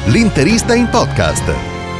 L'Interista in podcast.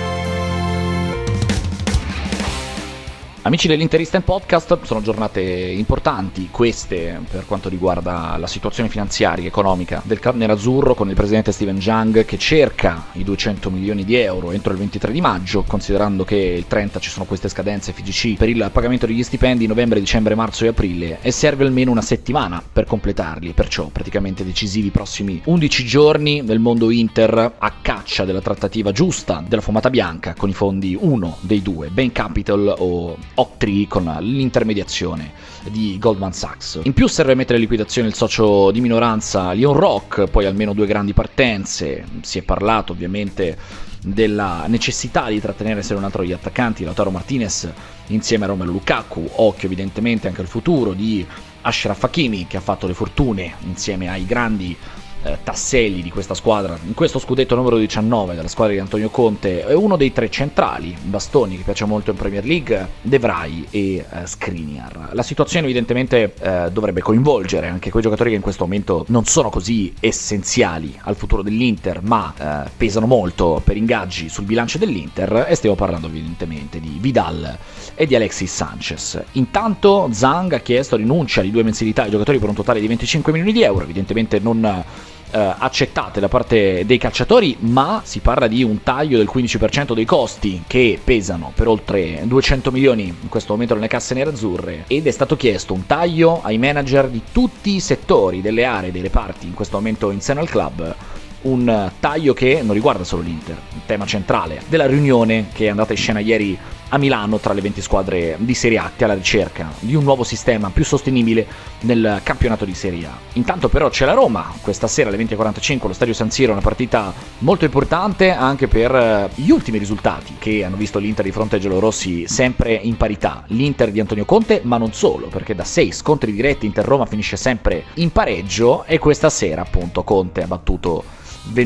Amici dell'Interista in Podcast, sono giornate importanti queste per quanto riguarda la situazione finanziaria e economica del club nerazzurro, con il presidente Steven Jang che cerca i 200 milioni di euro entro il 23 di maggio, considerando che il 30 ci sono queste scadenze FGC per il pagamento degli stipendi novembre, dicembre, marzo e aprile, e serve almeno una settimana per completarli, perciò praticamente decisivi i prossimi 11 giorni nel mondo Inter a caccia della trattativa giusta della fumata bianca con i fondi uno dei due, Bain Capital o Oaktree, con l'intermediazione di Goldman Sachs. In più serve mettere in liquidazione il socio di minoranza Leon Rock, poi almeno 2 grandi partenze. Si è parlato ovviamente della necessità di trattenere se non altro gli attaccanti, Lautaro Martinez insieme a Romelu Lukaku, occhio evidentemente anche al futuro di Achraf Hakimi, che ha fatto le fortune insieme ai grandi tasselli di questa squadra in questo scudetto numero 19 della squadra di Antonio Conte. È uno dei 3 centrali bastoni che piace molto in Premier League, De Vrij e Skriniar. La situazione evidentemente dovrebbe coinvolgere anche quei giocatori che in questo momento non sono così essenziali al futuro dell'Inter, ma pesano molto per ingaggi sul bilancio dell'Inter, e stiamo parlando evidentemente di Vidal e di Alexis Sanchez. Intanto Zhang ha chiesto rinuncia di 2 mensilità ai giocatori per un totale di 25 milioni di euro, evidentemente non accettate da parte dei calciatori, ma si parla di un taglio del 15% dei costi che pesano per oltre 200 milioni in questo momento nelle casse nerazzurre, ed è stato chiesto un taglio ai manager di tutti i settori, delle aree, dei reparti in questo momento in seno al club. Un taglio che non riguarda solo l'Inter, il tema centrale della riunione che è andata in scena ieri a Milano tra le 20 squadre di Serie A, alla ricerca di un nuovo sistema più sostenibile nel campionato di Serie A. Intanto però c'è la Roma, questa sera alle 20:45 allo Stadio San Siro, una partita molto importante anche per gli ultimi risultati che hanno visto l'Inter di fronte ai giallorossi sempre in parità. L'Inter di Antonio Conte, ma non solo, perché da 6 scontri diretti Inter-Roma finisce sempre in pareggio, e questa sera appunto Conte ha battuto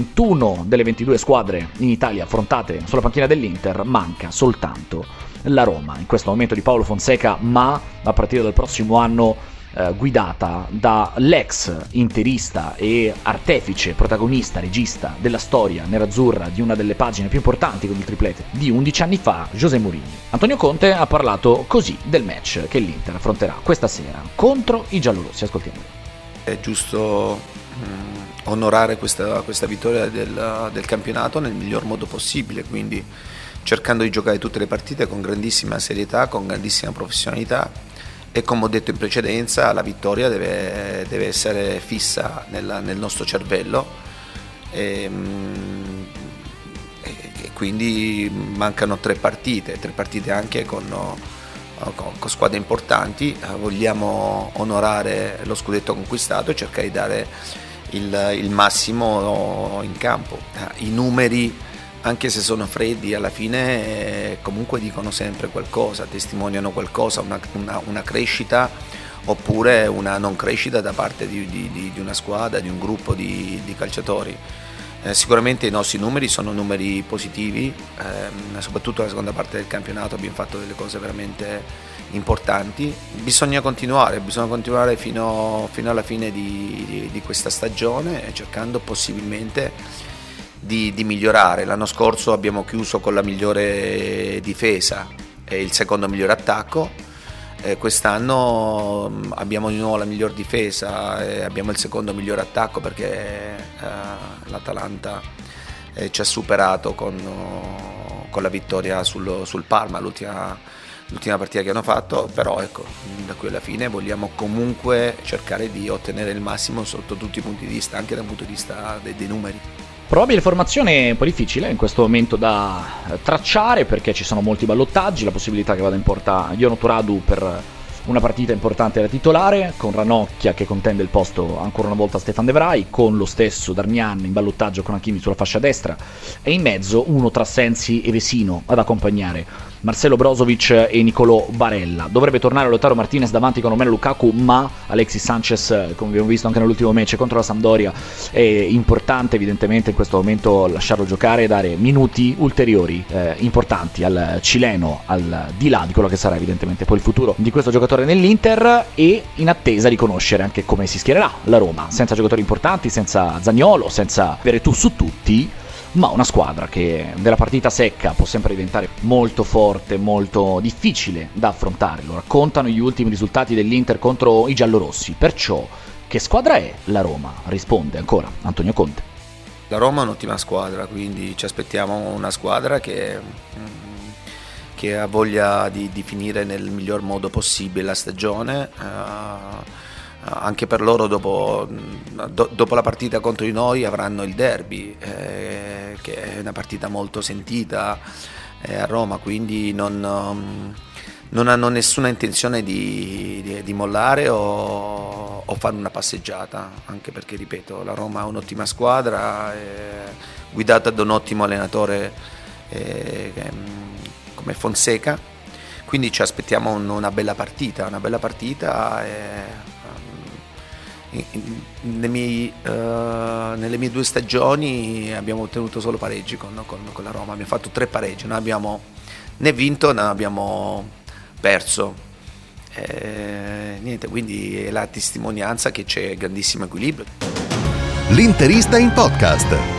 21 delle 22 squadre in Italia affrontate sulla panchina dell'Inter. Manca soltanto la Roma in questo momento di Paolo Fonseca, ma a partire dal prossimo anno guidata dall'ex interista e artefice, protagonista, regista della storia nerazzurra di una delle pagine più importanti con il triplete di 11 anni fa, José Mourinho. Antonio Conte ha parlato così del match che l'Inter affronterà questa sera contro i giallorossi. Ascoltiamo. È giusto onorare questa vittoria del campionato nel miglior modo possibile, quindi cercando di giocare tutte le partite con grandissima serietà, con grandissima professionalità, e come ho detto in precedenza la vittoria deve essere fissa nel nostro cervello, e quindi mancano 3 partite anche con squadre importanti. Vogliamo onorare lo scudetto conquistato e cercare di dare il massimo in campo. I numeri, anche se sono freddi, alla fine comunque dicono sempre qualcosa, testimoniano qualcosa, una crescita oppure una non crescita da parte di una squadra, di un gruppo di calciatori. Sicuramente i nostri numeri sono numeri positivi, soprattutto nella seconda parte del campionato abbiamo fatto delle cose veramente importanti. Bisogna continuare fino alla fine di questa stagione, cercando possibilmente di migliorare. L'anno scorso abbiamo chiuso con la migliore difesa e il secondo migliore attacco. Quest'anno abbiamo di nuovo la miglior difesa e abbiamo il secondo migliore attacco, perché l'Atalanta ci ha superato con la vittoria sul Parma, l'ultima partita che hanno fatto. Però ecco, da qui alla fine vogliamo comunque cercare di ottenere il massimo sotto tutti i punti di vista, anche dal punto di vista dei numeri. Probabile formazione un po' difficile in questo momento da tracciare, perché ci sono molti ballottaggi, la possibilità che vada in porta Iono Turadu per una partita importante da titolare, con Ranocchia che contende il posto ancora una volta a Stefan De Vrij, con lo stesso Darmian in ballottaggio con Hakimi sulla fascia destra, e in mezzo uno tra Sensi e Vesino ad accompagnare Marcelo Brozovic e Nicolò Barella. Dovrebbe tornare Lautaro Martinez davanti con Romelu Lukaku, ma Alexis Sanchez, come abbiamo visto anche nell'ultimo match contro la Sampdoria, è importante evidentemente in questo momento lasciarlo giocare e dare minuti ulteriori importanti al cileno, al di là di quello che sarà evidentemente poi il futuro di questo giocatore nell'Inter, e in attesa di conoscere anche come si schiererà la Roma, senza giocatori importanti, senza Zaniolo, senza Veretù su tutti, ma una squadra che nella partita secca può sempre diventare molto forte, molto difficile da affrontare. Lo raccontano gli ultimi risultati dell'Inter contro i giallorossi. Perciò, che squadra è la Roma? Risponde ancora Antonio Conte. La Roma è un'ottima squadra, quindi ci aspettiamo una squadra che ha voglia di finire nel miglior modo possibile la stagione. Anche per loro dopo la partita contro di noi avranno il derby, che è una partita molto sentita a Roma, quindi non hanno nessuna intenzione di mollare o fare una passeggiata, anche perché, ripeto, la Roma è un'ottima squadra, guidata da un ottimo allenatore come Fonseca, quindi ci aspettiamo una bella partita. Nelle mie 2 stagioni abbiamo ottenuto solo pareggi con la Roma, abbiamo fatto 3 pareggi, non abbiamo né vinto né abbiamo perso, niente, quindi è la testimonianza che c'è grandissimo equilibrio. L'Interista in podcast.